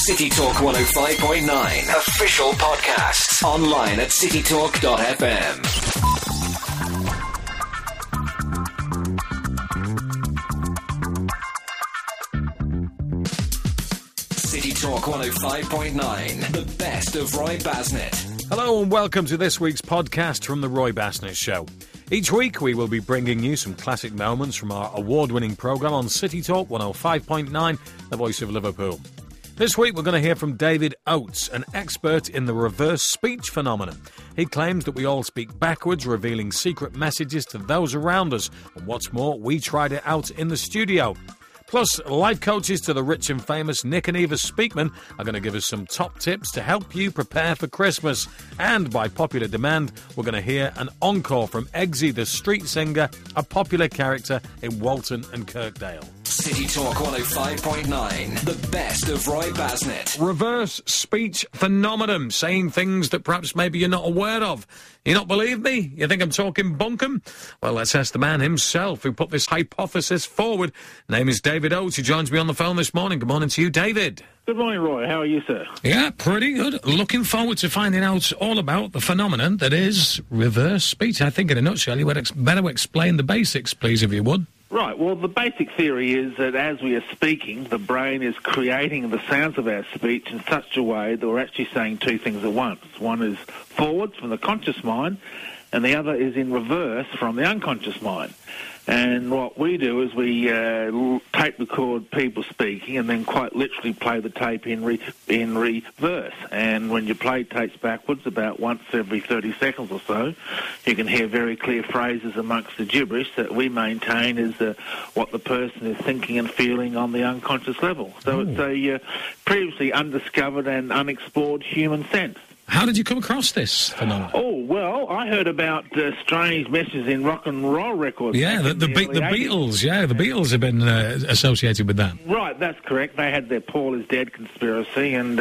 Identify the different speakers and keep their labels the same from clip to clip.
Speaker 1: City Talk 105.9 official podcasts online at citytalk.fm. City Talk 105.9, the best of Roy Basnett.
Speaker 2: Hello and welcome to this week's podcast from The Roy Basnett Show. Each week we will be bringing you some classic moments from our award-winning programme on City Talk 105.9, the voice of Liverpool. This week we're going to hear from David Oates, an expert in the reverse speech phenomenon. He claims that we all speak backwards, revealing secret messages to those around us. And what's more, we tried it out in the studio. Plus, life coaches to the rich and famous Nick and Eva Speakman are going to give us some top tips to help you prepare for Christmas. And by popular demand, we're going to hear an encore from Eggsy the street singer, a popular character in Walton and Kirkdale.
Speaker 1: City Talk 105.9, the best of Roy Basnett.
Speaker 2: Reverse speech phenomenon, saying things that perhaps maybe you're not aware of. You not believe me? You think I'm talking bunkum? Well, let's ask the man himself who put this hypothesis forward. Name is David Oates, who joins me on the phone this morning. Good morning to you, David.
Speaker 3: Good morning, Roy. How are you, sir?
Speaker 2: Yeah, pretty good. Looking forward to finding out all about the phenomenon that is reverse speech. I think in a nutshell, you would better explain the basics, please, if you would.
Speaker 3: Right. Well, the basic theory is that as we are speaking, the brain is creating the sounds of our speech in such a way that we're actually saying two things at once. One is forwards from the conscious mind, and the other is in reverse from the unconscious mind. And what we do is we tape record people speaking and then quite literally play the tape in reverse. And when you play tapes backwards about once every 30 seconds or so, you can hear very clear phrases amongst the gibberish that we maintain is what the person is thinking and feeling on the unconscious level. So It's a previously undiscovered and unexplored human sense.
Speaker 2: How did you come across this phenomenon?
Speaker 3: Oh, well, I heard about strange messages in rock and roll records.
Speaker 2: Yeah, the Beatles. Yeah, the Beatles have been associated with that.
Speaker 3: Right, that's correct. They had their Paul is Dead conspiracy, and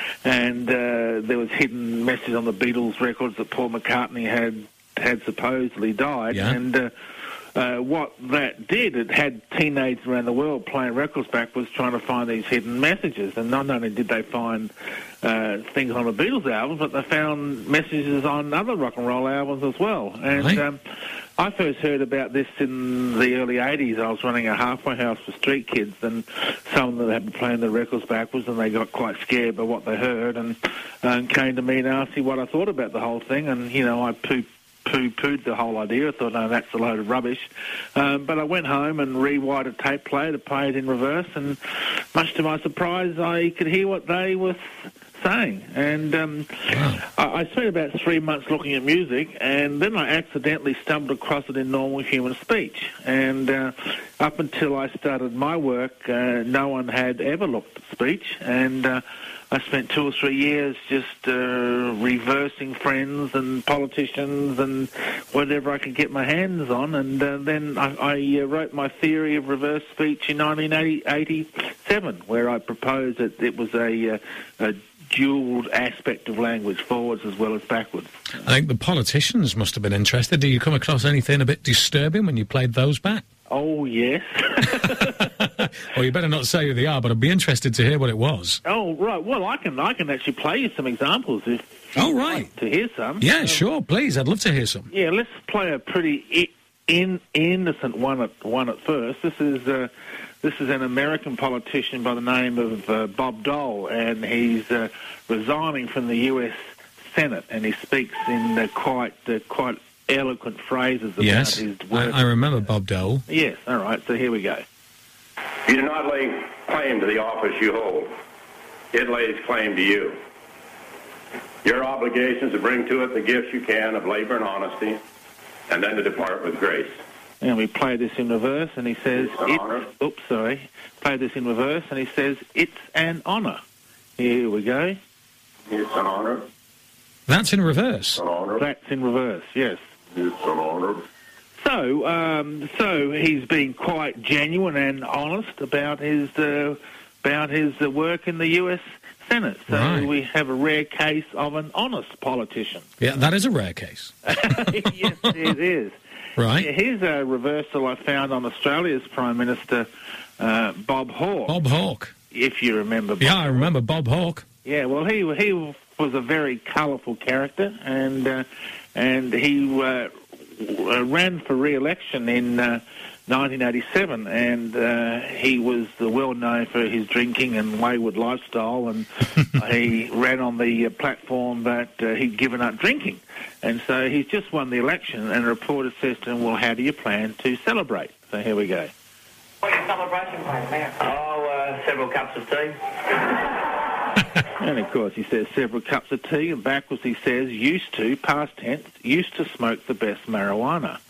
Speaker 3: there was hidden messages on the Beatles records that Paul McCartney had supposedly died.
Speaker 2: Yeah.
Speaker 3: And what that did, it had teenagers around the world playing records backwards trying to find these hidden messages. And not only did they find things on the Beatles albums, but they found messages on other rock and roll albums as well. And
Speaker 2: right.
Speaker 3: I first heard about this in the early 80s. I was running a halfway house for street kids, and some of them had been playing the records backwards, and they got quite scared by what they heard and came to me and asked me what I thought about the whole thing. And, you know, I poo-pooed the whole idea. I thought, no, that's a load of rubbish. But I went home and rewired a tape player to play it in reverse, and much to my surprise, I could hear what they were saying. And I spent about 3 months looking at music, and then I accidentally stumbled across it in normal human speech. And up until I started my work, no one had ever looked at speech, and I spent 2 or 3 years just reversing friends and politicians and whatever I could get my hands on. And then I wrote my theory of reverse speech in 1987, where I proposed that it was a dual aspect of language, forwards as well as backwards.
Speaker 2: I think the politicians must have been interested. Did you come across anything a bit disturbing when you played those back?
Speaker 3: Oh, yes.
Speaker 2: Well, you better not say who they are, but I'd be interested to hear what it was.
Speaker 3: Oh, right. Well, I can actually play you some examples if
Speaker 2: you
Speaker 3: right. Like to hear some.
Speaker 2: Yeah, sure, please. I'd love to hear some.
Speaker 3: Yeah, let's play a pretty innocent one at first. This is an American politician by the name of Bob Dole, and he's resigning from the U.S. Senate, and he speaks in quite eloquent phrases about his work.
Speaker 2: I remember Bob Dole.
Speaker 3: Yes, all right, so here we go.
Speaker 4: You do not lay claim to the office you hold. It lays claim to you. Your obligation is to bring to it the gifts you can of labor and honesty, and then to depart with grace.
Speaker 3: And we play this in reverse, and he says, play this in reverse, and he says, it's an honour. Here we go.
Speaker 4: It's an honour.
Speaker 2: That's in reverse.
Speaker 4: An honour.
Speaker 3: That's in reverse, yes.
Speaker 4: It's an honour.
Speaker 3: So he's been quite genuine and honest about his work in the U.S. Senate. So
Speaker 2: right.
Speaker 3: We have a rare case of an honest politician.
Speaker 2: Yeah, that is a rare case.
Speaker 3: Yes, it is.
Speaker 2: Right.
Speaker 3: Yeah, here's a reversal I found on Australia's Prime Minister, Bob Hawke.
Speaker 2: Bob Hawke.
Speaker 3: if you remember.
Speaker 2: Yeah, I remember Bob Hawke.
Speaker 3: Yeah, well, he was a very colourful character, and he ran for re-election in 1987, and he was well known for his drinking and wayward lifestyle, and he ran on the platform that he'd given up drinking. And so he's just won the election, and a reporter says to him, well, how do you plan to celebrate? So here we go.
Speaker 5: What's your celebration plan, man? Oh, several cups of tea.
Speaker 3: And, of course, he says several cups of tea, and backwards he says, used to, past tense, used to smoke the best marijuana.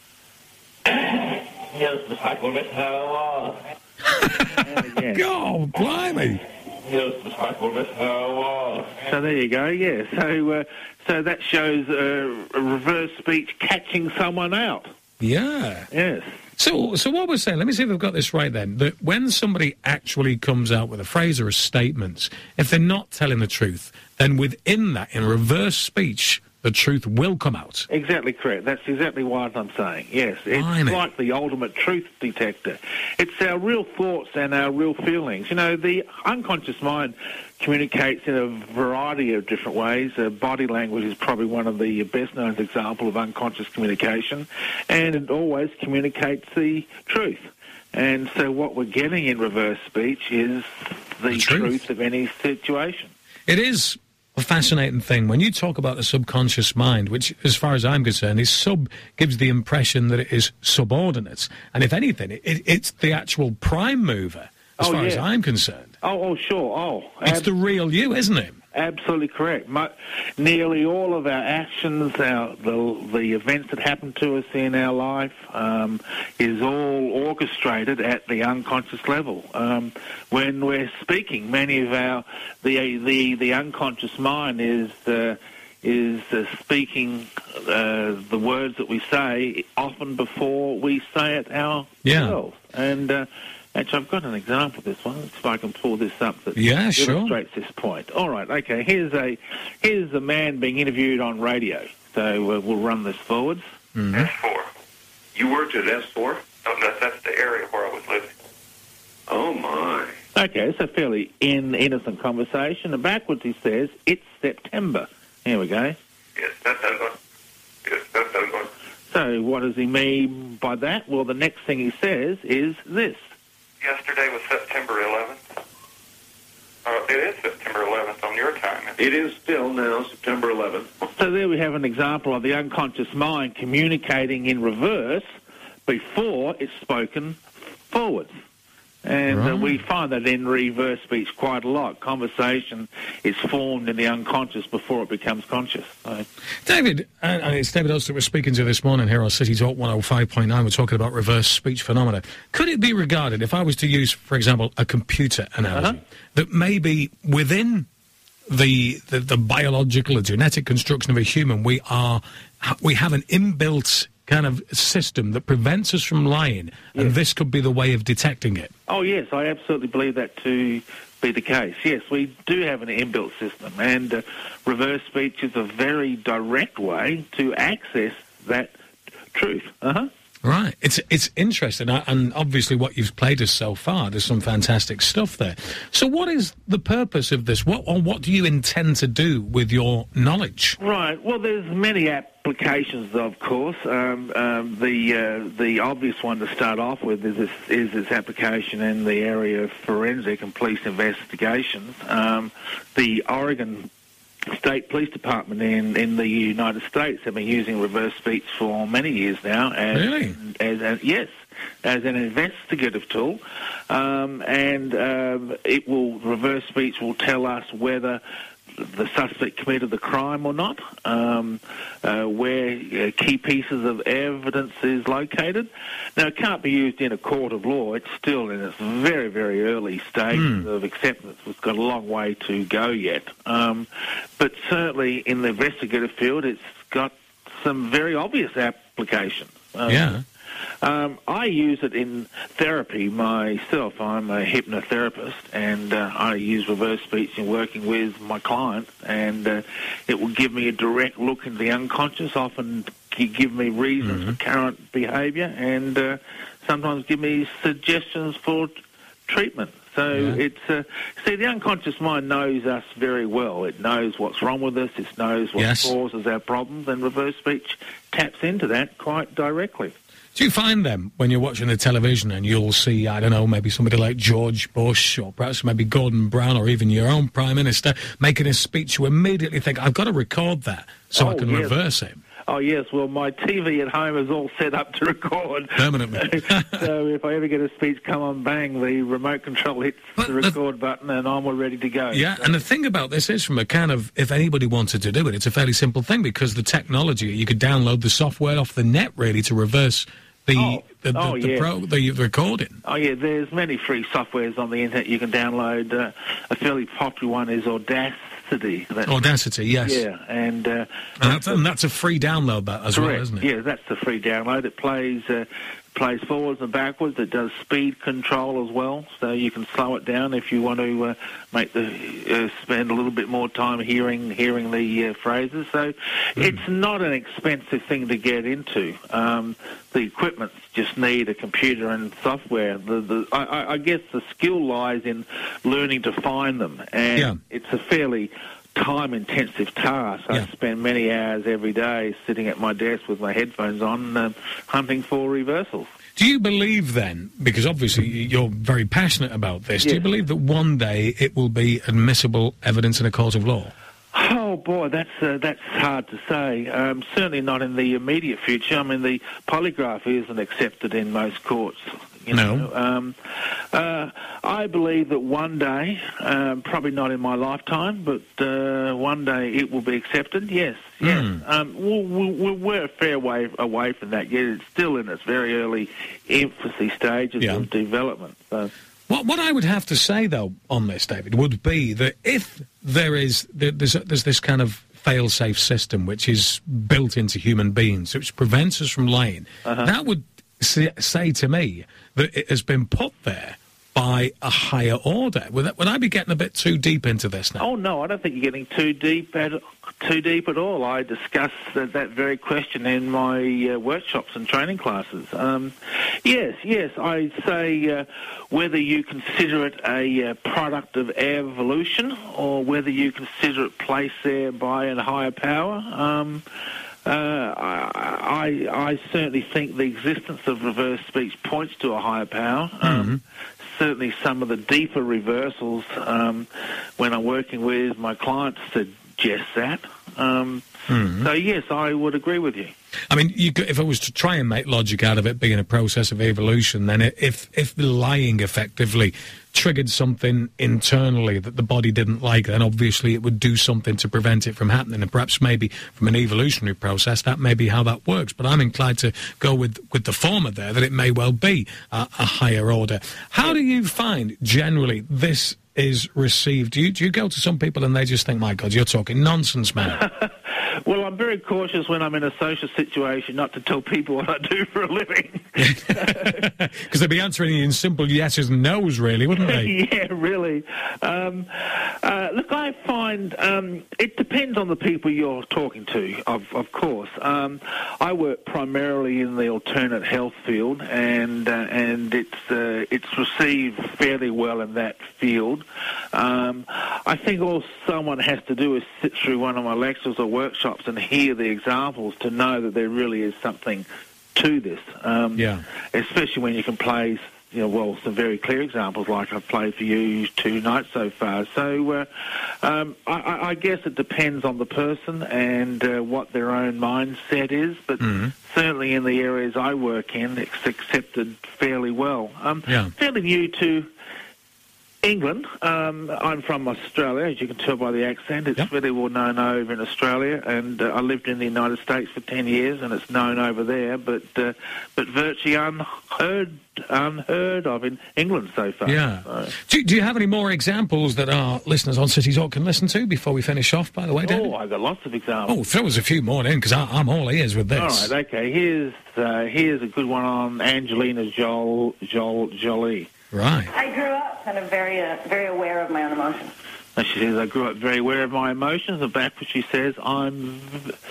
Speaker 5: Used to smoke a bit marijuana.
Speaker 3: And again.
Speaker 2: God, blimey.
Speaker 5: Used to smoke a bit marijuana.
Speaker 3: So there you go, yeah. So that shows a reverse speech catching someone out.
Speaker 2: Yeah.
Speaker 3: Yes.
Speaker 2: So what we're saying, let me see if I've got this right then, that when somebody actually comes out with a phrase or a statement, if they're not telling the truth, then within that, in reverse speech, the truth will come out.
Speaker 3: Exactly correct. That's exactly what I'm saying. Yes, it's like the ultimate truth detector. It's our real thoughts and our real feelings. You know, the unconscious mind communicates in a variety of different ways. Body language is probably one of the best-known examples of unconscious communication, and it always communicates the truth. And so what we're getting in reverse speech is the truth of any situation.
Speaker 2: It is a fascinating thing. When you talk about the subconscious mind, which, as far as I'm concerned, is gives the impression that it is subordinate. And if anything, it's the actual prime mover, as far as I'm concerned.
Speaker 3: Oh, sure. Oh,
Speaker 2: it's the real you, isn't it?
Speaker 3: Absolutely correct. Nearly all of our actions, the events that happen to us in our life, is all orchestrated at the unconscious level. When we're speaking, many of the unconscious mind is speaking the words that we say often before we say it ourselves. And actually, I've got an example of this one, if I can pull this up that illustrates this point. All right, okay, here's a man being interviewed on radio. So we'll run this forwards.
Speaker 2: Mm-hmm.
Speaker 4: S4. You worked at S4?
Speaker 6: No, that's the area where I was living.
Speaker 4: Oh, my.
Speaker 3: Okay, so fairly innocent conversation. And backwards he says, it's September. Here we go.
Speaker 6: Yes, that's one. Yes, that's one.
Speaker 3: So what does he mean by that? Well, the next thing he says is this.
Speaker 6: Yesterday was September 11th. It is September 11th on your time.
Speaker 4: It is still now September 11th.
Speaker 3: So there we have an example of the unconscious mind communicating in reverse before it's spoken forwards. And we find that in reverse speech quite a lot. Conversation is formed in the unconscious before it becomes conscious. So.
Speaker 2: David, and it's David Oates that we're speaking to this morning here on City Talk 105.9. We're talking about reverse speech phenomena. Could it be regarded, if I was to use, for example, a computer analogy, that maybe within the biological or genetic construction of a human, we have an inbuilt kind of system that prevents us from lying, and this could be the way of detecting it?
Speaker 3: Oh, yes, I absolutely believe that to be the case. Yes, we do have an inbuilt system, and reverse speech is a very direct way to access that truth.
Speaker 2: Right. It's interesting, and obviously what you've played us so far, there's some fantastic stuff there. So what is the purpose of this? What do you intend to do with your knowledge?
Speaker 3: Right. Well, there's many applications, of course. The obvious one to start off with is its application in the area of forensic and police investigations. The Oregon State Police Department in the United States have been using reverse speech for many years now. As an investigative tool, reverse speech will tell us whether the suspect committed the crime or not, where key pieces of evidence is located. Now, it can't be used in a court of law. It's still in its very, very early stages of acceptance. It's got a long way to go yet. But certainly in the investigative field, it's got some very obvious applications. I use it in therapy myself. I'm a hypnotherapist, and I use reverse speech in working with my clients, and it will give me a direct look into the unconscious, often give me reasons for current behaviour, and sometimes give me suggestions for treatment. So
Speaker 2: Yeah.
Speaker 3: it's see, the unconscious mind knows us very well. It knows what's wrong with us. It knows what
Speaker 2: Yes.
Speaker 3: causes our problems, and reverse speech taps into that quite directly.
Speaker 2: Do you find them when you're watching the television and you'll see, I don't know, maybe somebody like George Bush or perhaps maybe Gordon Brown or even your own Prime Minister making a speech, you immediately think, I've got to record that so I can
Speaker 3: yes.
Speaker 2: reverse it?
Speaker 3: Oh, yes. Well, my TV at home is all set up to record.
Speaker 2: Permanently.
Speaker 3: So if I ever get a speech come on, bang, the remote control hits the record button and I'm all ready to go.
Speaker 2: Yeah,
Speaker 3: So,
Speaker 2: and the thing about this is, from a kind of, if anybody wanted to do it, it's a fairly simple thing because the technology, you could download the software off the net, really, to reverse the recording.
Speaker 3: Oh, yeah, there's many free softwares on the internet you can download. A fairly popular one is Audacity.
Speaker 2: Audacity, yes.
Speaker 3: Yeah, and
Speaker 2: that's a free download, that, as
Speaker 3: correct.
Speaker 2: well, isn't it?
Speaker 3: Yeah, that's the free download. It plays forwards and backwards. It does speed control as well, so you can slow it down if you want to make spend a little bit more time hearing the phrases. So it's not an expensive thing to get into. The equipment just need a computer and software. I guess the skill lies in learning to find them, and it's a fairly time-intensive task. I spend many hours every day sitting at my desk with my headphones on, hunting for reversals.
Speaker 2: Do you believe then, because obviously you're very passionate about this, do you believe that one day it will be admissible evidence in a court of law?
Speaker 3: Oh, boy, that's hard to say. Certainly not in the immediate future. I mean, the polygraph isn't accepted in most courts. You know? I believe that one day, probably not in my lifetime, but one day it will be accepted. Yes. We're a fair way away from that yet. It's still in its very early infancy stages of development. So.
Speaker 2: What I would have to say, though, on this, David, would be that if there's this kind of fail-safe system which is built into human beings, which prevents us from lying, that would say to me that it has been put there by a higher order. Would I be getting a bit too deep into this now?
Speaker 3: Oh, no, I don't think you're getting too deep at all. I discuss that very question in my workshops and training classes. Yes, I say whether you consider it a product of evolution or whether you consider it placed there by a higher power, I certainly think the existence of reverse speech points to a higher power. Certainly some of the deeper reversals when I'm working with my clients suggest that. So, yes, I would agree with you.
Speaker 2: I mean, if I was to try and make logic out of it being a process of evolution, then if the lying effectively triggered something internally that the body didn't like, then obviously it would do something to prevent it from happening. And perhaps maybe from an evolutionary process, that may be how that works. But I'm inclined to go with the former there, that it may well be a higher order. How do you find, generally, this is received? Do you go to some people and they just think, my God, you're talking nonsense, man?
Speaker 3: Well, I'm very cautious when I'm in a social situation not to tell people what I do for a living.
Speaker 2: Because they'd be answering in simple yeses and nos, really, wouldn't they?
Speaker 3: Yeah, really. Look, I find it depends on the people you're talking to, of course. I work primarily in the alternate health field, and it's received fairly well in that field. I think all someone has to do is sit through one of my lectures or workshops and hear the examples to know that there really is something to this. Especially when you can play, some very clear examples like I've played for you 2 nights so far. So I guess it depends on the person and what their own mindset is, but certainly in the areas I work in, it's accepted fairly well. Fairly new to England. I'm from Australia, as you can tell by the accent. It's really well known over in Australia, and I lived in the United States for 10 years, and it's known over there, but virtually unheard of in England so far.
Speaker 2: Yeah.
Speaker 3: So.
Speaker 2: Do you have any more examples that our listeners on City Talk can listen to before we finish off, by the way, David?
Speaker 3: Oh, I've got lots of examples.
Speaker 2: Oh, throw us a few more in, because I'm all ears with this.
Speaker 3: All right, okay. Here's a good one on Angelina Jolie.
Speaker 2: Right.
Speaker 5: I grew up kind of very aware of my own emotions.
Speaker 3: And she says, I grew up very aware of my emotions, and back she says, I'm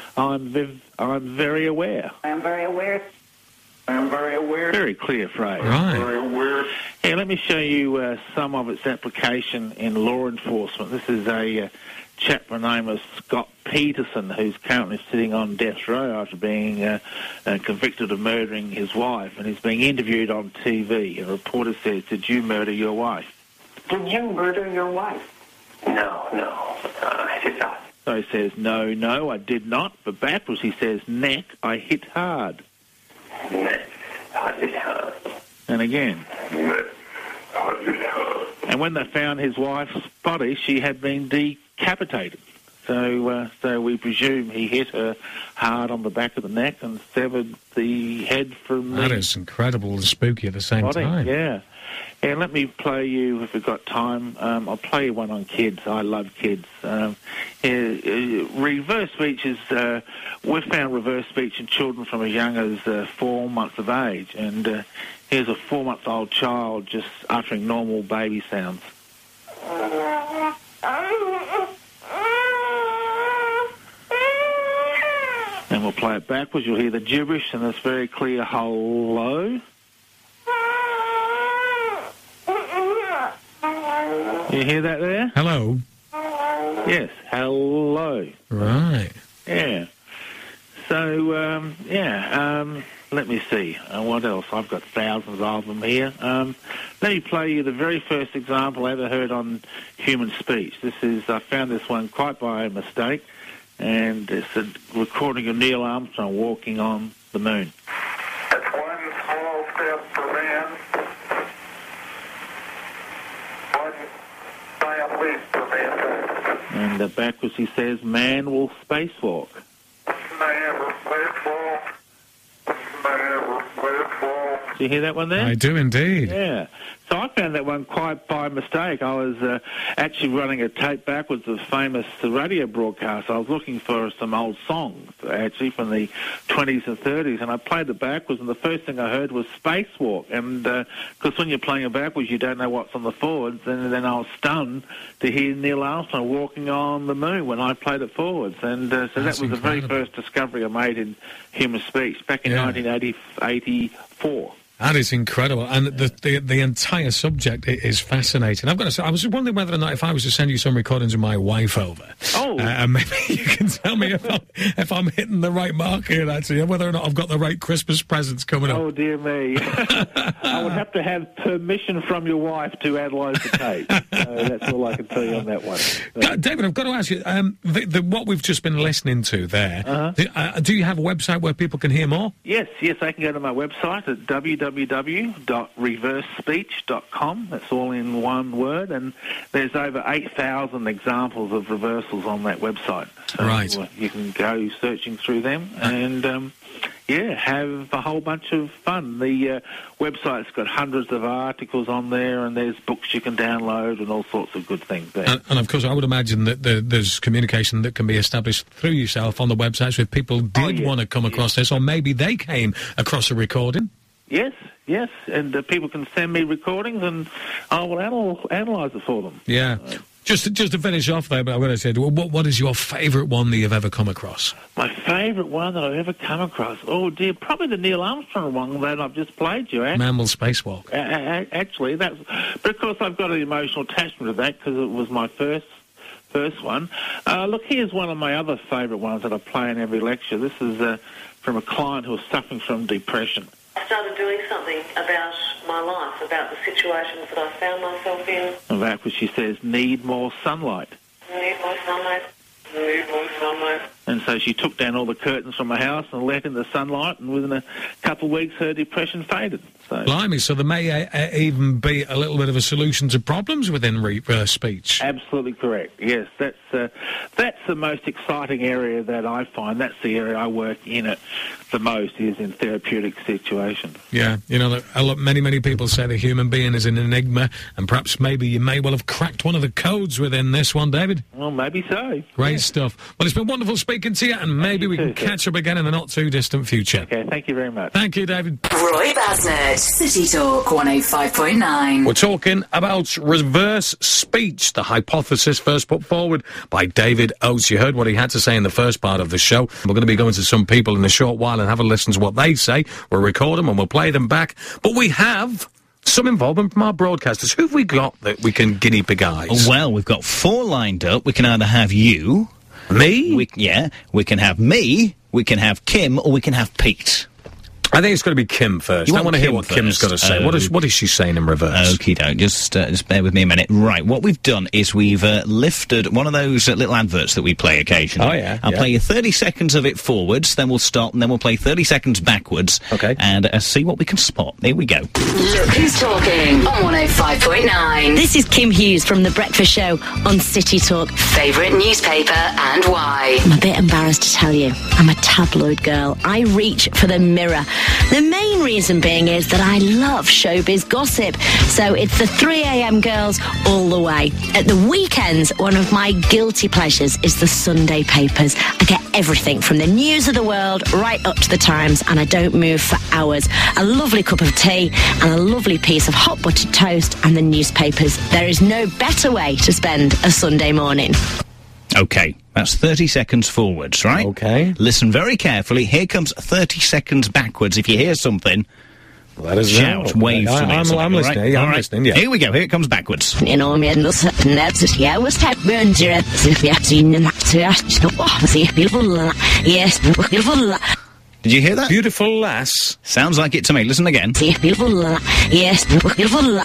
Speaker 3: very aware.
Speaker 5: I am very aware. I am very aware.
Speaker 3: Very clear phrase.
Speaker 2: Right.
Speaker 5: Very aware.
Speaker 3: Here, let me show you some of its application in law enforcement. This is a chap by the name of Scott Peterson, who's currently sitting on death row after being convicted of murdering his wife, and he's being interviewed on TV. A reporter says, "Did you murder your wife?"
Speaker 5: Did you murder your wife? No, I did not.
Speaker 3: So he says, no, I did not. But backwards he says, neck, I hit hard.
Speaker 5: Neck, I hit hard.
Speaker 3: And again.
Speaker 5: Neck, I hit hard.
Speaker 3: And when they found his wife's body, she had been decapitated. So we presume he hit her hard on the back of the neck and severed the head from
Speaker 2: That
Speaker 3: the
Speaker 2: is incredible and spooky at the same
Speaker 3: body.
Speaker 2: time.
Speaker 3: Yeah. And let me play you, if we've got time, I'll play you one on kids. I love kids. Reverse speech is, we've found reverse speech in children from as young as 4 months of age. And here's a 4-month-old child just uttering normal baby sounds. And we'll play it backwards. You'll hear the gibberish and this very clear hello. You hear that there?
Speaker 2: Hello?
Speaker 3: Yes, hello.
Speaker 2: Right.
Speaker 3: Yeah. So, let me see. What else? I've got thousands of them here. Let me play you the very first example I ever heard on human speech. I found this one quite by mistake, and it's a recording of Neil Armstrong walking on the moon.
Speaker 6: That's one small step for man, one giant leap for mankind.
Speaker 3: And backwards he says, man will spacewalk.
Speaker 6: Man will spacewalk. Man will spacewalk.
Speaker 3: Do you hear that one there?
Speaker 2: I do indeed.
Speaker 3: Yeah. So I found that one quite by mistake. I was actually running a tape backwards of famous radio broadcasts. I was looking for some old songs, actually, from the 20s and 30s, and I played it backwards, and the first thing I heard was Spacewalk. And because when you're playing it backwards, you don't know what's on the forwards, and then I was stunned to hear Neil Armstrong walking on the moon when I played it forwards. And so that was the very first discovery I made in human speech back in 1984.
Speaker 2: That is incredible, and the entire subject is fascinating. I've got to say, I was wondering whether or not if I was to send you some recordings of my wife over, maybe you can tell me if I'm hitting the right mark here, actually, and whether or not I've got the right Christmas presents coming up.
Speaker 3: Oh, dear me. I would have to have permission from your wife to analyse the tape. That's all I can tell you on that one.
Speaker 2: David, I've got to ask you, what we've just been listening to there, do you have a website where people can hear more?
Speaker 3: Yes, they can go to my website at www.reversespeech.com. That's all in one word, and there's over 8,000 examples of reversals on that website. So
Speaker 2: right.
Speaker 3: You can go searching through them and, have a whole bunch of fun. The website's got hundreds of articles on there, and there's books you can download and all sorts of good things there.
Speaker 2: And of course, I would imagine that there's communication that can be established through yourself on the website, so if people did want to come across this, or maybe they came across a recording.
Speaker 3: Yes, and people can send me recordings, and I will analyse it for them.
Speaker 2: Yeah. Just to finish off there, but I'm going to say, what is your favourite one that you've ever come across? My favourite one that I've ever come across? Oh, dear, probably the Neil Armstrong one that I've just played you, Man will spacewalk. Actually, but of course I've got an emotional attachment to that because it was my first one. Look, here's one of my other favourite ones that I play in every lecture. This is from a client who was suffering from depression.
Speaker 7: I started doing something about my life, about the situations that I found myself in.
Speaker 3: And that was, she says, need more sunlight.
Speaker 7: Need more sunlight. Need more sunlight.
Speaker 3: And so she took down all the curtains from her house and let in the sunlight, and within a couple of weeks her depression faded. So,
Speaker 2: blimey, so there may even be a little bit of a solution to problems within speech.
Speaker 3: Absolutely correct, yes. That's the most exciting area that I find. That's the area I work in it the most, is in therapeutic situations.
Speaker 2: Yeah, many people say the human being is an enigma, and perhaps maybe you may well have cracked one of the codes within this one, David.
Speaker 3: Well, maybe so.
Speaker 2: Great stuff. Well, it's been wonderful speaking to you, and maybe we can catch up again in the not-too-distant future.
Speaker 3: Okay, thank you very much.
Speaker 2: Thank you, David.
Speaker 8: Roy Basnett, City Talk 105.9.
Speaker 2: We're talking about reverse speech, the hypothesis first put forward by David Oates. You heard what he had to say in the first part of the show. We're going to be going to some people in a short while and have a listen to what they say. We'll record them and we'll play them back. But we have some involvement from our broadcasters. Who have we got that we can guinea pig eyes?
Speaker 9: Well, we've got 4 lined up. We can either have you...
Speaker 2: Me?
Speaker 9: We can have me, we can have Kim, or we can have Pete.
Speaker 2: I think it's got to be Kim first. I want to hear what Kim's got to say. What is she saying in reverse?
Speaker 9: Okie doke. Just bear with me a minute. Right, what we've done is we've lifted one of those little adverts that we play occasionally.
Speaker 2: Oh, yeah.
Speaker 9: I'll play you 30 seconds of it forwards, then we'll stop, and then we'll play 30 seconds backwards.
Speaker 2: Okay.
Speaker 9: And see what we can spot. Here we go.
Speaker 8: Look who's talking on 105.9.
Speaker 10: This is Kim Hughes from The Breakfast Show on City Talk.
Speaker 8: Favourite newspaper and why?
Speaker 10: I'm a bit embarrassed to tell you, I'm a tabloid girl. I reach for the Mirror. The main reason being is that I love showbiz gossip. So it's the 3 a.m. girls all the way. At the weekends, one of my guilty pleasures is the Sunday papers. I get everything from the news of the world right up to the Times, and I don't move for hours. A lovely cup of tea and a lovely piece of hot buttered toast and the newspapers. There is no better way to spend a Sunday morning.
Speaker 9: Okay, that's 30 seconds forwards, right?
Speaker 2: Okay.
Speaker 9: Listen very carefully. Here comes 30 seconds backwards. If you hear something,
Speaker 2: let us
Speaker 9: shout, wave to me.
Speaker 2: I'm listening.
Speaker 9: Right?
Speaker 2: I'm listening, yeah.
Speaker 9: Here we go. Here it comes backwards.
Speaker 10: You know, I was happening to if you have seen beautiful, yes, beautiful.
Speaker 9: Did you hear that?
Speaker 2: Beautiful lass.
Speaker 9: Sounds like it to me. Listen again.
Speaker 10: Beautiful, yes, beautiful.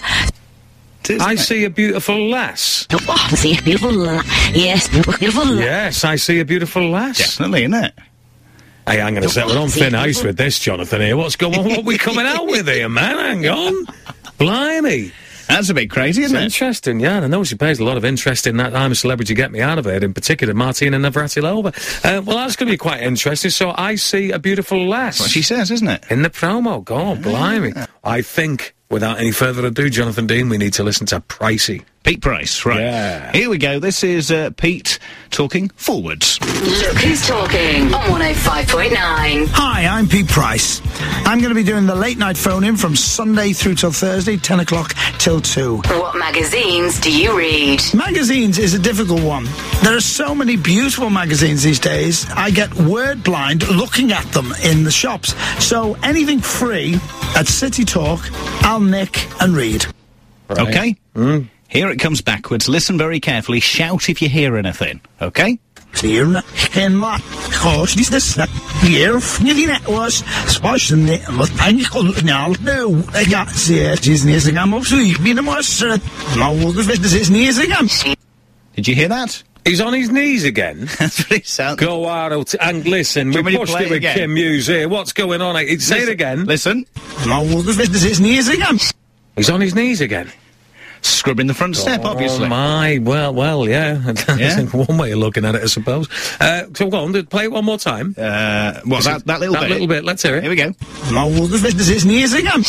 Speaker 2: I see a beautiful lass.
Speaker 10: Beautiful, yes, beautiful.
Speaker 2: Yes, I see a beautiful lass.
Speaker 9: Definitely, isn't it?
Speaker 2: Hey, hang on a sec. We're on thin ice with this, Jonathan, here. What's going on? What are we coming out with here, man? Hang on. Blimey.
Speaker 9: That's a bit crazy, isn't it?
Speaker 2: Interesting, yeah. And I know she pays a lot of interest in that I'm a Celebrity, Get Me Out of It, in particular Martina Navratilova. Well, that's going to be quite interesting. So I see a beautiful lass.
Speaker 9: That's what she says, isn't it?
Speaker 2: In the promo. God, blimey. I think, without any further ado, Jonathan Dean, we need to listen to Pricey.
Speaker 9: Pete Price, right.
Speaker 2: Yeah.
Speaker 9: Here we go. This is Pete talking forwards.
Speaker 8: Look who's talking on 105.9.
Speaker 11: Hi, I'm Pete Price. I'm going to be doing the late night phone-in from Sunday through till Thursday, 10 o'clock till 2.
Speaker 8: What magazines do you read?
Speaker 11: Magazines is a difficult one. There are so many beautiful magazines these days, I get word blind looking at them in the shops. So anything free at City Talk, I'll nick and read.
Speaker 2: Right.
Speaker 9: Okay? Here it comes backwards. Listen very carefully. Shout if you hear anything. Okay?
Speaker 11: Clear in my course, this year, it was splashing it, but thank you now. No, I got it. Is near I'm also being a monster. My business is near again.
Speaker 9: Did you hear that?
Speaker 2: He's on his knees again.
Speaker 9: That's what it sounds.
Speaker 2: Go out and listen. We pushed it with Kim Hughes here. What's going on? Say it again.
Speaker 9: Listen.
Speaker 11: My business is near again.
Speaker 2: He's on his knees again.
Speaker 9: Scrubbing the front step, obviously.
Speaker 2: Oh, my. Well, yeah.
Speaker 9: Yeah?
Speaker 2: One way of looking at it, I suppose. So go on, play it one more time.
Speaker 9: That little bit?
Speaker 2: That little bit, let's hear it.
Speaker 9: Here we go.
Speaker 11: My business is near again.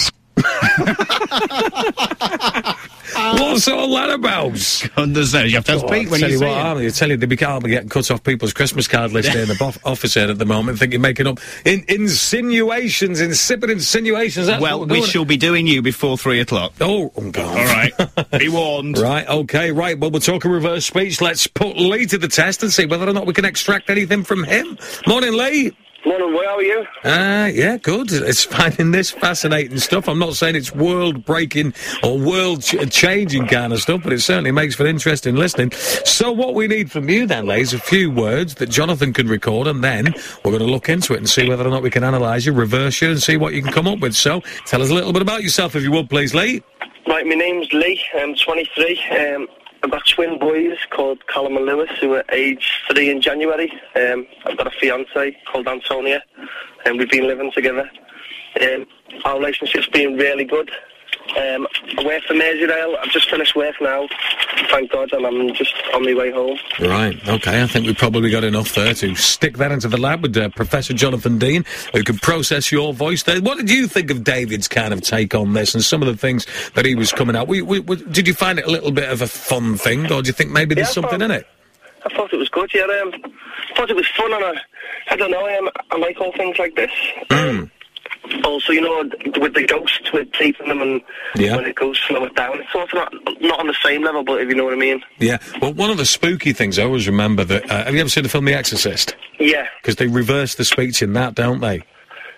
Speaker 2: What's all that about?
Speaker 9: Goodness knows, you have to ask Pete when you see him.
Speaker 2: I tell you, they can't be getting cut off people's Christmas card list here in the office here at the moment. I think you're making up insinuations, insipid insinuations. That's
Speaker 9: well, we shall be doing you before 3 o'clock.
Speaker 2: Oh, God.
Speaker 9: All right. Be warned.
Speaker 2: Right, okay, right. Well, we'll talk a reverse speech. Let's put Lee to the test and see whether or not we can extract anything from him. Morning, Lee.
Speaker 5: Morning, Will, how are you?
Speaker 2: Yeah, good. It's finding this fascinating stuff. I'm not saying it's world-breaking or world-changing kind of stuff, but it certainly makes for interesting listening. So what we need from you then, Lee, is a few words that Jonathan can record, and then we're going to look into it and see whether or not we can analyse you, reverse you, and see what you can come up with. So tell us a little bit about yourself, if you would, please, Lee.
Speaker 5: Right, my name's Lee. I'm 23. I've got twin boys called Callum and Lewis, who are age 3 in January. I've got a fiancée called Antonia, and we've been living together. Our relationship's been really good. I work for Merseyrail. I've just finished work now, thank God, and I'm just on my way home.
Speaker 2: Right, okay, I think we've probably got enough there to stick that into the lab with Professor Jonathan Dean, who can process your voice there. What did you think of David's kind of take on this and some of the things that he was coming out? Did you find it a little bit of a fun thing, or do you think maybe there's something in it?
Speaker 5: I thought it was good, yeah. I thought it was fun, and I don't know, I like all things like this. Also, you know, with the ghosts, with taping them and when it goes slow it down, it's sort of not on the same level, but if you know what I mean. Yeah,
Speaker 2: well, one of the spooky things I always remember that, have you ever seen the film The Exorcist?
Speaker 5: Yeah.
Speaker 2: Because they reverse the speech in that, don't they?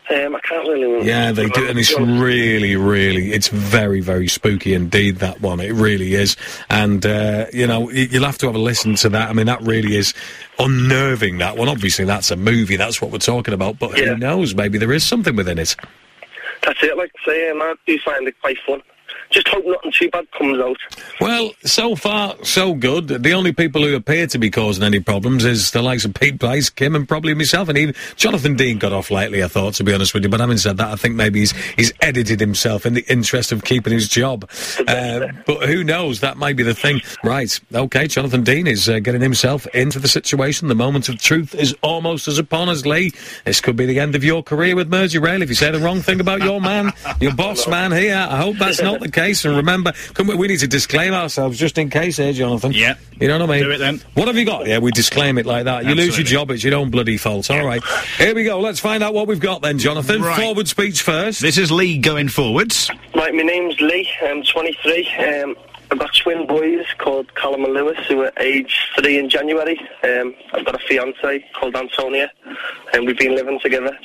Speaker 5: I can't really remember.
Speaker 2: Yeah, they do, and it's really, it's very, very spooky indeed, that one. It really is. And, you'll have to have a listen to that. I mean, that really is unnerving, that one. Obviously, that's a movie, that's what we're talking about, but who knows, maybe there is something within it.
Speaker 5: That's it, like I say, I do find it quite fun. Just hope nothing too bad comes out.
Speaker 2: Well, so far, so good. The only people who appear to be causing any problems is the likes of Pete Price, Kim, and probably myself, and even Jonathan Dean got off lately, I thought, to be honest with you. But having said that, I think maybe he's edited himself in the interest of keeping his job. But who knows? That might be the thing. Right, okay, Jonathan Dean is getting himself into the situation. The moment of truth is almost as upon us, Lee. This could be the end of your career with Merseyrail if you say the wrong thing about your man, your boss man here. I hope that's not the case. And remember, we need to disclaim ourselves just in case, Jonathan?
Speaker 9: Yeah.
Speaker 2: You know what I mean?
Speaker 9: Do it then.
Speaker 2: What have you got? Yeah, we disclaim it like that. You lose your job, it's your own bloody fault. All right. Here we go. Let's find out what we've got then, Jonathan.
Speaker 9: Right.
Speaker 2: Forward speech first.
Speaker 9: This is Lee going forwards.
Speaker 5: Right, my name's Lee. I'm 23. I've got twin boys called Callum and Lewis who are age 3 in January. I've got a fiancée called Antonia, and we've been living together.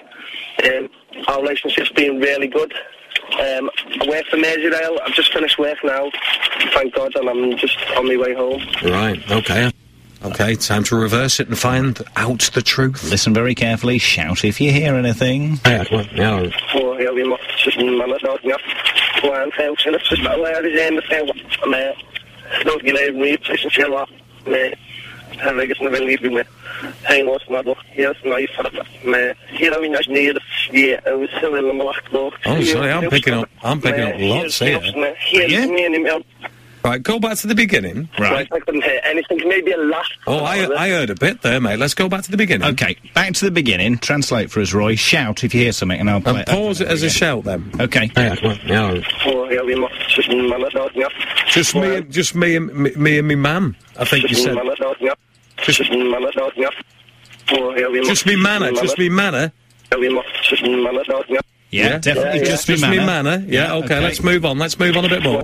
Speaker 5: Our relationship's been really good. I work for Merseyrail. I've just finished work now, thank God, and I'm just on my way home.
Speaker 2: Right, okay. Okay, time to reverse it and find out the truth.
Speaker 9: Listen very carefully, shout if you hear anything.
Speaker 2: Yeah, well, yeah.
Speaker 5: Oh, yeah, we must just manage out, yeah. Well, I'm saying, it's just about where is in the thing, man. Don't get a read, it's a chill off, man. I think it's never leaving me. Hang on, mother. Yes, nice. Man, here I mean, I need I was selling the black box.
Speaker 2: Oh, sorry, I'm picking up lots here.
Speaker 5: Yeah?
Speaker 2: Right, go back to the beginning.
Speaker 5: Right. I couldn't hear anything, maybe a laugh.
Speaker 2: Oh, I heard a bit there, mate. Let's go back to the beginning.
Speaker 9: Okay, back to the beginning. Translate for us, Roy. Shout if you hear something, and I'll play
Speaker 2: and pause it as a shout, then.
Speaker 9: Okay.
Speaker 2: Yeah, well, yeah.
Speaker 5: Oh, yeah, we must just manage out, yeah.
Speaker 2: Just me and me man, I think you said.
Speaker 5: Just manage out, yeah. Oh, yeah, we must
Speaker 2: just me manner.
Speaker 5: Yeah, we must just manage out, yeah.
Speaker 9: Yeah, definitely.
Speaker 2: Yeah. Just me manner. Yeah, okay, let's move on. Let's move on a bit more.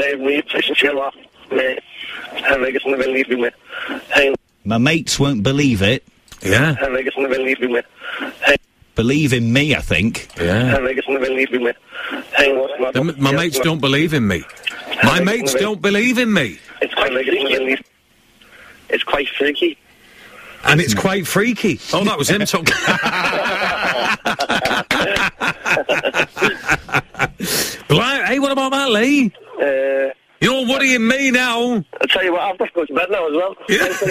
Speaker 9: My mates won't believe it.
Speaker 2: Yeah.
Speaker 9: Believe in me, I think.
Speaker 2: Yeah. My mates don't believe in me. My mates don't believe in me.
Speaker 5: It's quite freaky.
Speaker 2: And it's quite freaky. Oh, that was him talking. Hey, what about that, Lee? You're worrying me now.
Speaker 5: I'll tell you what, I've got to go to bed now as well.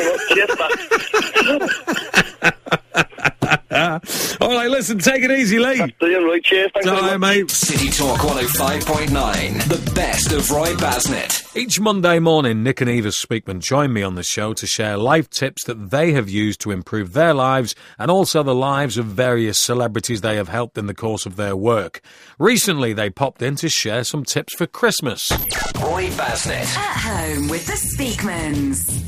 Speaker 2: All right, listen, take it easy, Lee.
Speaker 5: Right, cheers. Thanks
Speaker 2: Bye, mate.
Speaker 1: City Talk 105.9, the best of Roy Basnett.
Speaker 2: Each Monday morning, Nick and Eva Speakman join me on the show to share life tips that they have used to improve their lives and also the lives of various celebrities they have helped in the course of their work. Recently, they popped in to share some tips for Christmas.
Speaker 1: Roy Basnett.
Speaker 8: At home with the Speakmans.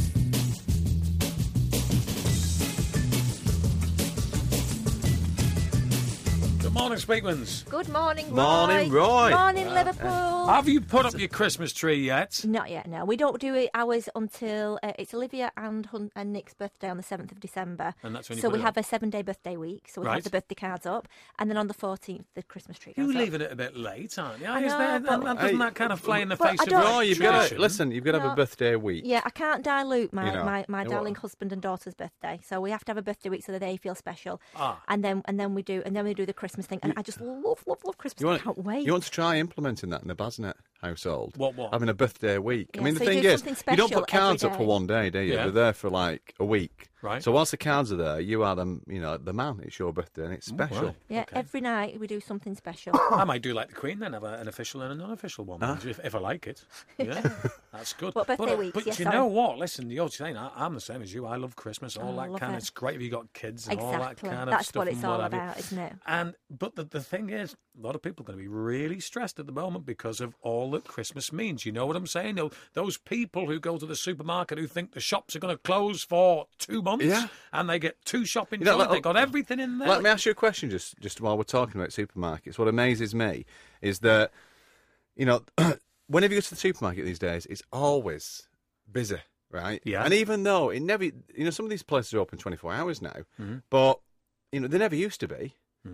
Speaker 2: Good morning, Speakmans.
Speaker 12: Good morning, Roy.
Speaker 13: Morning, Roy.
Speaker 12: Morning, Liverpool.
Speaker 2: Have you put up your Christmas tree yet?
Speaker 12: Not yet, no. We don't do it ours until it's Olivia and Nick's birthday on the 7th of December.
Speaker 2: And that's when you
Speaker 12: so
Speaker 2: put
Speaker 12: we
Speaker 2: it
Speaker 12: have
Speaker 2: up.
Speaker 12: a 7-day birthday week. So we have the birthday cards up. And then on the 14th, the Christmas tree goes
Speaker 2: You're
Speaker 12: up.
Speaker 2: leaving it a bit late, aren't you?
Speaker 12: I know,
Speaker 2: Doesn't that kind of fly in the face of
Speaker 13: No, you've got to
Speaker 2: tradition?
Speaker 13: listen. You've got to have a birthday week.
Speaker 12: Yeah, I can't dilute my,
Speaker 13: You know,
Speaker 12: my darling husband and daughter's birthday. So we have to have a birthday week so that they feel special. And then we do the Christmas thing. And I just love Christmas. I can't wait.
Speaker 13: You want to try implementing that in the Basnett household?
Speaker 2: What?
Speaker 13: Having a birthday week.
Speaker 12: Yeah,
Speaker 13: I mean,
Speaker 12: so
Speaker 13: the
Speaker 12: you
Speaker 13: thing
Speaker 12: do
Speaker 13: is,
Speaker 12: something
Speaker 13: you don't
Speaker 12: special
Speaker 13: put cards
Speaker 12: every
Speaker 13: up for
Speaker 12: day.
Speaker 13: one day, do you?
Speaker 2: Yeah.
Speaker 13: They're there for like a week.
Speaker 2: Right.
Speaker 13: So whilst the cards are there, you are the man. It's your birthday and it's special.
Speaker 2: Right.
Speaker 12: Yeah, every night we do something special.
Speaker 2: I might do like the Queen then, have an official and a non-official one, if I like it. Yeah, that's good.
Speaker 12: What birthday weeks?
Speaker 2: But
Speaker 12: Yes,
Speaker 2: you
Speaker 12: sorry.
Speaker 2: know what? Listen, you're saying I'm the same as you. I love Christmas, all
Speaker 12: I
Speaker 2: that
Speaker 12: love
Speaker 2: kind of.
Speaker 12: it.
Speaker 2: It's great if you got kids and all that
Speaker 12: Exactly.
Speaker 2: kind of
Speaker 12: That's
Speaker 2: stuff.
Speaker 12: what it's
Speaker 2: and
Speaker 12: all
Speaker 2: have you.
Speaker 12: about, isn't it?
Speaker 2: But the thing is, a lot of people are going to be really stressed at the moment because of all that Christmas means. You know what I'm saying? Those people who go to the supermarket who think the shops are going to close for 2 months, and they get 2 shopping trolleys. They've got everything in there.
Speaker 13: Let me ask you a question just while we're talking about supermarkets. What amazes me is that, whenever you go to the supermarket these days, it's always busy, right?
Speaker 2: Yeah.
Speaker 13: And even though it never, some of these places are open 24 hours now, but, they never used to be.
Speaker 2: Mm-hmm.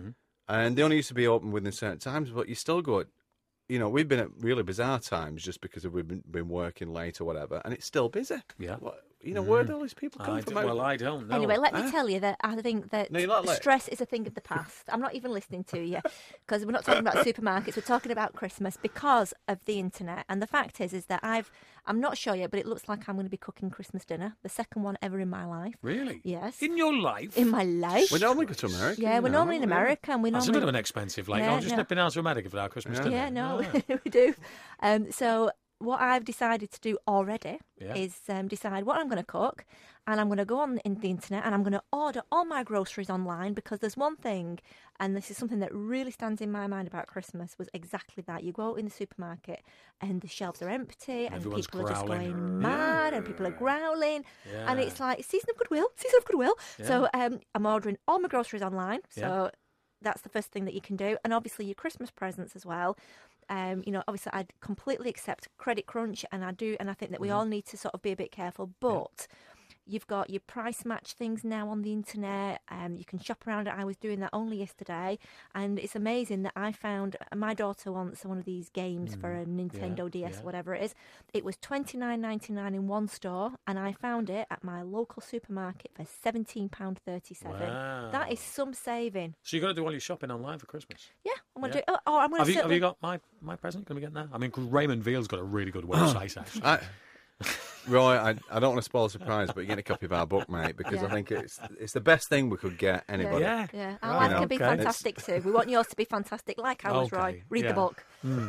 Speaker 13: and they only used to be open within certain times, but you still go. You know, we've been at really bizarre times just because we've been working late or whatever, and it's still busy.
Speaker 2: Yeah.
Speaker 13: Where do all these people come from?
Speaker 2: Well, I don't know.
Speaker 12: Anyway, let me tell you that I think that stress is a thing of the past. I'm not even listening to you because we're not talking about supermarkets. We're talking about Christmas because of the internet. And the fact is that I'm not sure yet, but it looks like I'm going to be cooking Christmas dinner, the second one ever in my life.
Speaker 2: Really?
Speaker 12: Yes.
Speaker 2: In your life?
Speaker 12: In my life.
Speaker 13: We normally go to America.
Speaker 12: Yeah, we're normally in America. And
Speaker 2: That's a bit of an expensive like. I'm just nipping out to America for our Christmas dinner.
Speaker 12: Yeah, no, we do. So what I've decided to do already is decide what I'm going to cook, and I'm going to go on the internet and I'm going to order all my groceries online, because there's one thing, and this is something that really stands in my mind about Christmas, was exactly that. You go out in the supermarket and the shelves are empty and
Speaker 2: everyone's
Speaker 12: people
Speaker 2: growling.
Speaker 12: are just going mad and people are growling and it's like season of goodwill.
Speaker 2: Yeah.
Speaker 12: So I'm ordering all my groceries online. So that's the first thing that you can do, and obviously your Christmas presents as well. Obviously I completely accept credit crunch, and I think that we all need to sort of be a bit careful, but you've got your price match things now on the internet. You can shop around it. I was doing that only yesterday, and it's amazing that I found my daughter wants one of these games for a Nintendo DS, whatever it is. It was $29.99 in one store, and I found it at my local supermarket for £17.37.
Speaker 2: Wow.
Speaker 12: That is some saving.
Speaker 2: So you've got to do all your shopping online for Christmas?
Speaker 12: Yeah, I'm going to do. I'm going to.
Speaker 2: Have you got my present? Can we get that? I mean, Raymond Veal's got a really good website actually.
Speaker 13: Roy, I don't want to spoil the surprise, but you get a copy of our book, mate, because I think it's the best thing we could get anybody.
Speaker 12: Yeah. Our life can be fantastic too. We want yours to be fantastic, like ours, Roy. Read the book.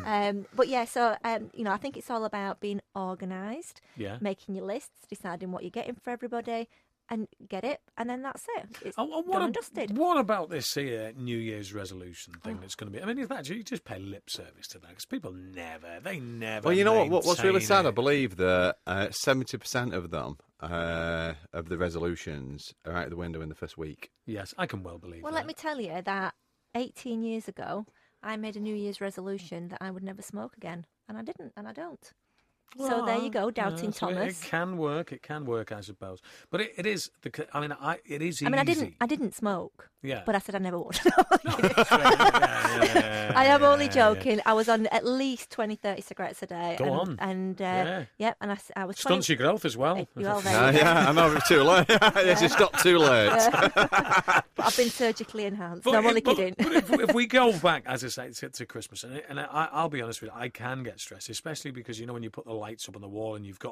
Speaker 12: I think it's all about being organised, making your lists, deciding what you're getting for everybody, and get it, and then that's it. It's done and dusted.
Speaker 2: What about this New Year's resolution thing that's going to be? I mean, in fact, you just pay lip service to that, because people never. Well,
Speaker 13: you know what's really sad? I believe that 70% of them, of the resolutions, are out the window in the first week.
Speaker 2: Yes, I can well believe that.
Speaker 12: Well, let me tell you that 18 years ago, I made a New Year's resolution that I would never smoke again, and I didn't, and I don't. So there you go, doubting Thomas.
Speaker 2: It can work, I suppose. But it is. It is easy.
Speaker 12: I mean, I didn't smoke.
Speaker 2: Yeah.
Speaker 12: But I said I never would. I am only joking. I was on at least 20, 30 cigarettes a day.
Speaker 2: Go on.
Speaker 12: And and I was.
Speaker 2: Stunts your growth as well.
Speaker 13: I know it's too late. Yes, it's not too late.
Speaker 12: But I've been surgically enhanced. No, I'm only kidding.
Speaker 2: But if we go back, as I say, to Christmas, and I'll be honest with you, I can get stressed, especially because when you put the lights up on the wall and you've got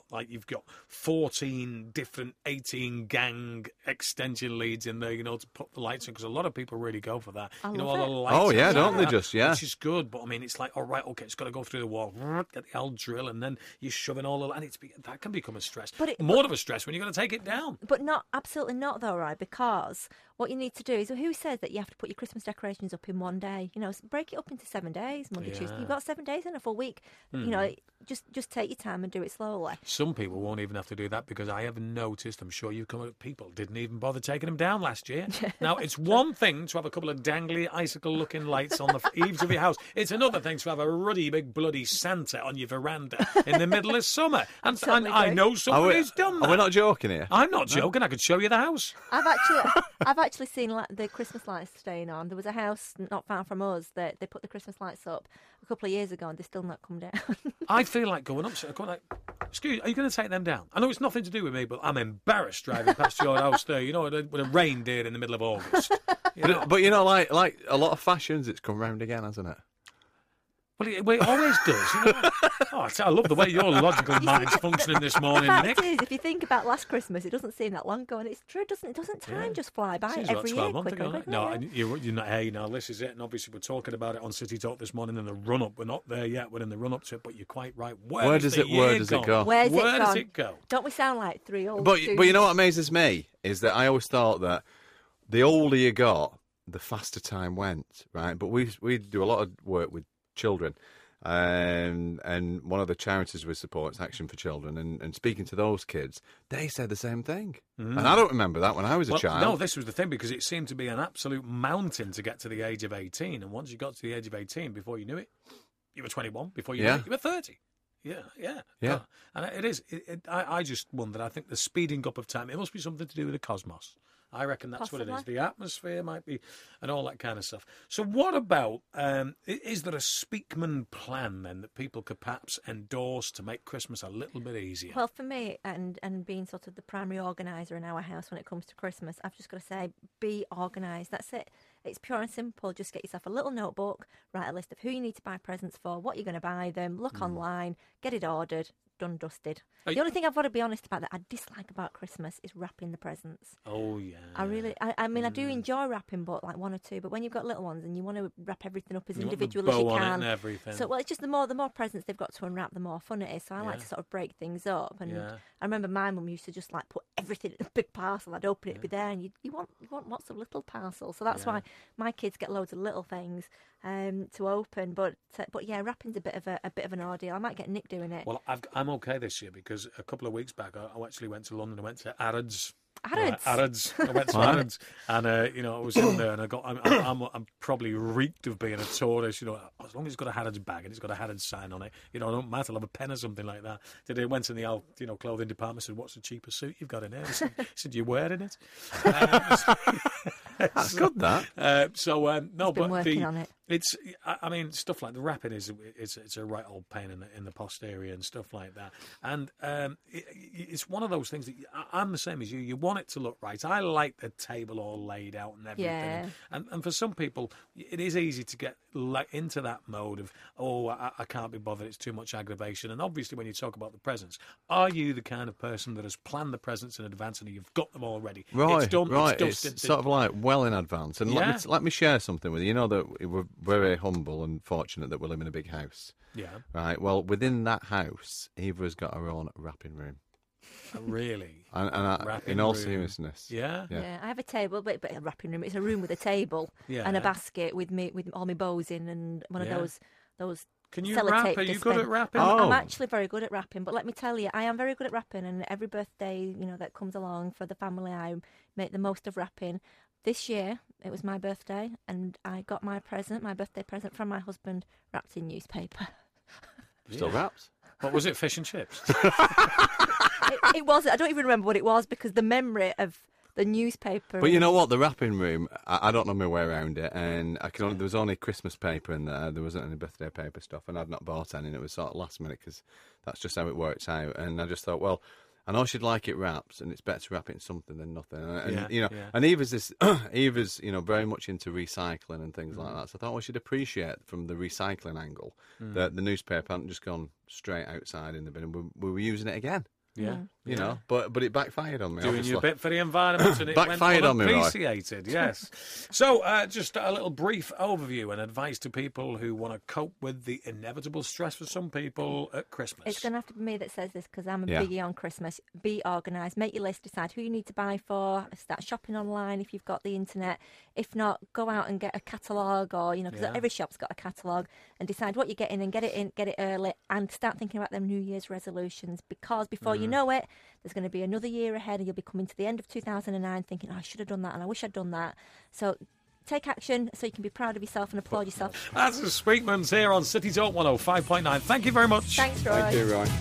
Speaker 2: 14 different 18 gang extension leads in there, to put the lights in, because a lot of people really go for that.
Speaker 12: All
Speaker 2: the
Speaker 12: lights.
Speaker 13: Don't they just? Yeah,
Speaker 2: which is good, but I mean, it's like, all right, okay, it's got to go through the wall, get the old drill, and then you're shoving all the, and that can become a stress. More of a stress when you're going to take it down.
Speaker 12: But absolutely not though, right? Because what you need to do is, who says that you have to put your Christmas decorations up in one day? Break it up into 7 days, Monday, Tuesday. You've got 7 days in a full week. Just take your time and do it slowly.
Speaker 2: Some people won't even have to do that, because I have noticed, I'm sure you've come up, people didn't even bother taking them down last year. Now, it's one thing to have a couple of dangly, icicle-looking lights on the eaves of your house. It's another thing to have a ruddy, big, bloody Santa on your veranda in the middle of summer. And I know someone who's done that.
Speaker 13: We're not joking here.
Speaker 2: I'm not joking. I could show you the house.
Speaker 12: I've actually seen the Christmas lights staying on. There was a house not far from us that they put the Christmas lights up a couple of years ago, and they're still not come down.
Speaker 2: I feel like going up. Excuse, are you going to take them down? I know it's nothing to do with me, but I'm embarrassed driving past your house there. With a reindeer in the middle of August.
Speaker 13: But like a lot of fashions, it's come round again, hasn't it?
Speaker 2: Well, it always does. I love the way your logical mind's functioning this morning,
Speaker 12: the
Speaker 2: Nick.
Speaker 12: fact is, if you think about last Christmas, it doesn't seem that long ago, and it's true, doesn't time just fly by every year quicker?
Speaker 2: No, you're not. Hey, now this is it, and obviously we're talking about it on City Talk this morning in the run-up. We're not there yet. We're in the run-up to it, but you're quite right. Where does it go?
Speaker 12: Where does it go? Don't we sound like three old?
Speaker 13: But you know what amazes me is that I always thought that the older you got, the faster time went, right? But we do a lot of work with children. And one of the charities we support is Action for Children, and speaking to those kids, they said the same thing. And I don't remember that when I was a child.
Speaker 2: No, this was the thing, because it seemed to be an absolute mountain to get to the age of 18, and once you got to the age of 18, before you knew it, you were 21, before you knew it, you were 30. Yeah. And it is. I just wondered. I think the speeding up of time. It must be something to do with the cosmos. I reckon that's
Speaker 12: Possibly.
Speaker 2: what it is. The atmosphere might be, and all that kind of stuff. So, what about? Is there a Speakman plan then that people could perhaps endorse to make Christmas a little bit easier?
Speaker 12: Well, for me, and being sort of the primary organiser in our house when it comes to Christmas, I've just got to say, be organised. That's it. It's pure and simple. Just get yourself a little notebook, write a list of who you need to buy presents for, what you're going to buy them, look online, get it ordered, done, dusted. The only thing I've got to be honest about that I dislike about Christmas is wrapping the presents.
Speaker 2: Oh, yeah.
Speaker 12: I mean, I do enjoy wrapping, but like one or two. But when you've got little ones and you want to wrap everything up as
Speaker 2: You want the
Speaker 12: individual as you
Speaker 2: bow on it
Speaker 12: can,
Speaker 2: and everything.
Speaker 12: So well, it's just the more presents they've got to unwrap, the more fun it is. So I like to sort of break things up. And I remember my mum used to just like put everything in a big parcel. I'd open it, it'd be there, and you want lots of little parcels. So that's why my kids get loads of little things to open. But yeah, wrapping's a bit of an ordeal. I might get Nick doing it.
Speaker 2: Well, I'm okay this year because a couple of weeks back I actually went to London. I went to Arrods.
Speaker 12: Harrods.
Speaker 2: I went to Harrods, and I was in there, and I'm probably reeked of being a tourist. As long as it's got a Harrods bag and it's got a Harrods sign on it, it don't matter. I'll have a pen or something like that. Today I went in the old, clothing department. Said, "What's the cheapest suit you've got in here?" He said, "You're wearing it."
Speaker 13: That's good. That.
Speaker 2: No,
Speaker 12: been working on it.
Speaker 2: It's. I mean, stuff like the wrapping it's a right old pain in the posterior and stuff like that. And it's one of those things that I'm the same as you. You want it to look right. I like the table all laid out and everything.
Speaker 12: Yeah.
Speaker 2: And for some people, it is easy to get into that mode of, I can't be bothered. It's too much aggravation. And obviously, when you talk about the presents, are you the kind of person that has planned the presents in advance and you've got them all ready?
Speaker 13: Right,
Speaker 2: it's done.
Speaker 13: right.
Speaker 2: It's
Speaker 13: It's sort of like well in advance. And let me share something with you. You know that we're very humble and fortunate that we live in a big house.
Speaker 2: Yeah.
Speaker 13: Right. Well, within that house, Eva has got her own wrapping room.
Speaker 2: Really?
Speaker 13: And in all seriousness.
Speaker 2: Yeah?
Speaker 12: Yeah, I have a table, but a wrapping room. It's a room with a table and a basket with all my bows in and one of those.
Speaker 2: Can you
Speaker 12: sellotape
Speaker 2: wrap? Are you good at wrapping?
Speaker 12: I'm actually very good at wrapping, but let me tell you, I am very good at wrapping, and every birthday, that comes along for the family, I make the most of wrapping. This year, it was my birthday, and I got my birthday present from my husband, wrapped in newspaper.
Speaker 13: Still wrapped?
Speaker 2: What was it, fish and chips?
Speaker 12: It was. I don't even remember what it was because the memory of the newspaper.
Speaker 13: But you know what? The wrapping room, I don't know my way around it, and there was only Christmas paper in there. There wasn't any birthday paper stuff, and I'd not bought any, and it was sort of last minute because that's just how it works out. And I just thought, well, I know she'd like it wrapped, and it's better to wrap it in something than nothing. And and Eva's very much into recycling and things like that. So I thought, well, she'd appreciate from the recycling angle that the newspaper hadn't just gone straight outside in the bin, and we were using it again.
Speaker 2: Yeah,
Speaker 13: but it backfired on me.
Speaker 2: Doing
Speaker 13: obviously.
Speaker 2: your bit for the environment, and it
Speaker 13: backfired
Speaker 2: went
Speaker 13: on me, Roy.
Speaker 2: Appreciated, yes. So, just a little brief overview and advice to people who want to cope with the inevitable stress for some people at Christmas.
Speaker 12: It's going to have to be me that says this because I'm a biggie on Christmas. Be organised, make your list, decide who you need to buy for, start shopping online if you've got the internet. If not, go out and get a catalogue or, because every shop's got a catalogue, and decide what you're getting and get it early, and start thinking about them New Year's resolutions, because before you know it, there's going to be another year ahead and you'll be coming to the end of 2009 thinking, I should have done that and I wish I'd done that. So take action so you can be proud of yourself and applaud yourself.
Speaker 2: That's the Speakmans here on City Talk 105.9. Thank you very much.
Speaker 12: Thanks, Roy.
Speaker 13: Thank you, Roy.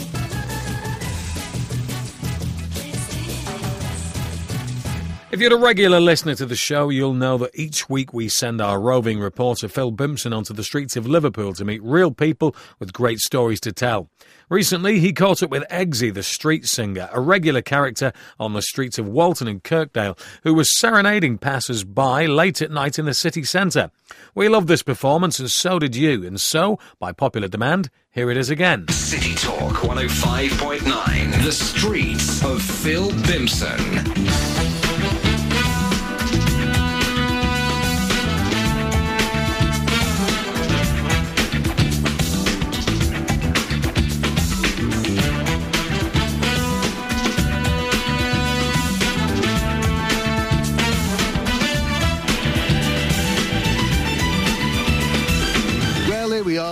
Speaker 2: If you're a regular listener to the show, you'll know that each week we send our roving reporter Phil Bimpson onto the streets of Liverpool to meet real people with great stories to tell. Recently, he caught up with Eggsy, the street singer, a regular character on the streets of Walton and Kirkdale, who was serenading passers-by late at night in the city centre. We loved this performance, and so did you. And so, by popular demand, here it is again.
Speaker 1: City Talk 105.9, the streets of Phil Bimpson.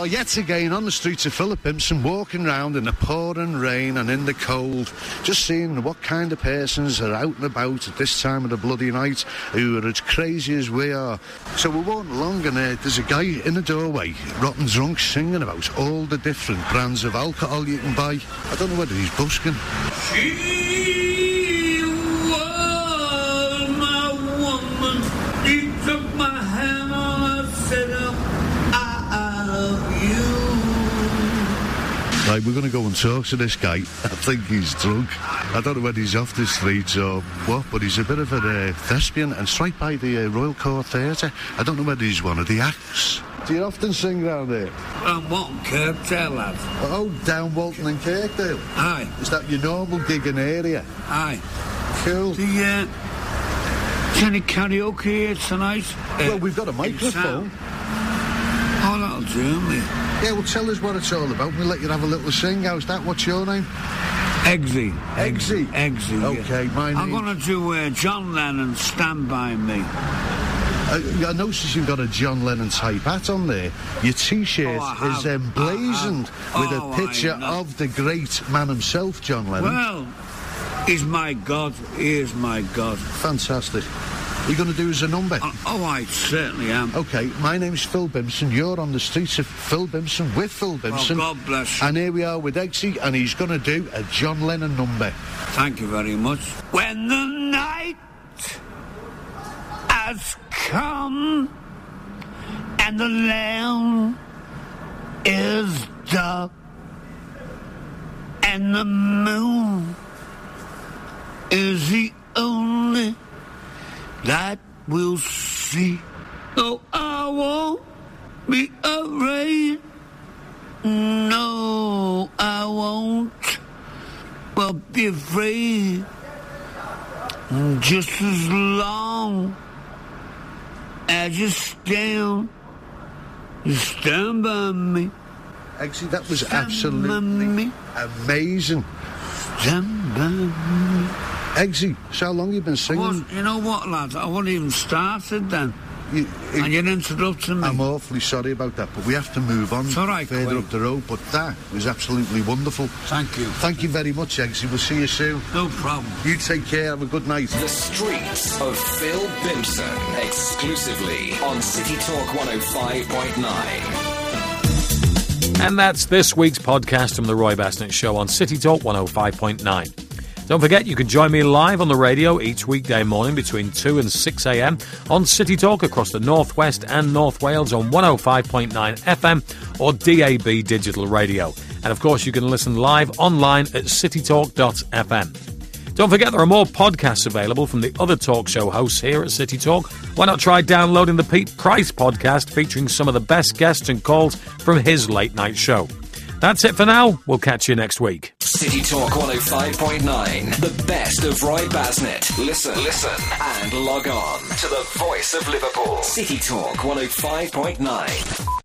Speaker 14: are yet again on the streets of Philip Bimpson, walking round in the pouring rain and in the cold, just seeing what kind of persons are out and about at this time of the bloody night who are as crazy as we are. So we're walking along and there's a guy in the doorway, rotten drunk, singing about all the different brands of alcohol you can buy. I don't know whether he's busking.
Speaker 15: She was my woman. He took my hand and I said, I love you.
Speaker 14: Right, we're going to go and talk to this guy. I think he's drunk. I don't know whether he's off the streets or what, but he's a bit of a thespian, and it's right by the Royal Court Theatre. I don't know whether he's one of the acts. Do you often sing round there?
Speaker 15: Walton Kirkdale, lad.
Speaker 14: Oh, down Walton and Kirkdale?
Speaker 15: Aye.
Speaker 14: Is that your normal gigging area?
Speaker 15: Aye.
Speaker 14: Cool.
Speaker 15: Any karaoke here tonight?
Speaker 14: Well, we've got a microphone.
Speaker 15: Oh, that'll do me.
Speaker 14: Yeah, well, tell us what it's all about. We'll let you have a little sing. How's that? What's your name?
Speaker 15: Eggsy.
Speaker 14: Eggsy?
Speaker 15: Eggsy,
Speaker 14: okay, my name...
Speaker 15: I'm going to do John Lennon, Stand By Me.
Speaker 14: I noticed you've got a John Lennon type hat on there. Your T-shirt is emblazoned with a picture of the great man himself, John Lennon.
Speaker 15: Well, he's my God. He is my God.
Speaker 14: Fantastic. Are you going to do us a number?
Speaker 15: I certainly am.
Speaker 14: OK, my name's Phil Bimpson. You're on the streets of Phil Bimpson with Phil Bimpson.
Speaker 15: Oh, God bless you.
Speaker 14: And here we are with Eggsy, and he's going to do a John Lennon number.
Speaker 15: Thank you very much. When the night has come and the land is dark and the moon is the only that we'll see. Oh, I won't be afraid. No, I won't. Well, be afraid. Just as long as you stand by me.
Speaker 14: Actually, that was absolutely amazing.
Speaker 15: Stand by me.
Speaker 14: Eggsy, so how long have you been singing?
Speaker 15: You know what, lads? I wasn't even started then. And you're interrupting me.
Speaker 14: I'm awfully sorry about that, but we have to move on further up the road. But that was absolutely wonderful.
Speaker 15: Thank you.
Speaker 14: Thank you very much, Eggsy. We'll see you soon.
Speaker 15: No problem.
Speaker 14: You take care. Have a good night.
Speaker 1: The Streets of Phil Bimpson, exclusively on City Talk 105.9.
Speaker 2: And that's this week's podcast from The Roy Bassnett Show on City Talk 105.9. Don't forget, you can join me live on the radio each weekday morning between 2 and 6 a.m. on City Talk across the North West and North Wales on 105.9 FM or DAB digital radio. And of course, you can listen live online at citytalk.fm. Don't forget, there are more podcasts available from the other talk show hosts here at City Talk. Why not try downloading the Pete Price podcast featuring some of the best guests and calls from his late night show. That's it for now. We'll catch you next week.
Speaker 1: City Talk 105.9, the best of Roy Bassnett. Listen, and log on to the voice of Liverpool. City Talk 105.9.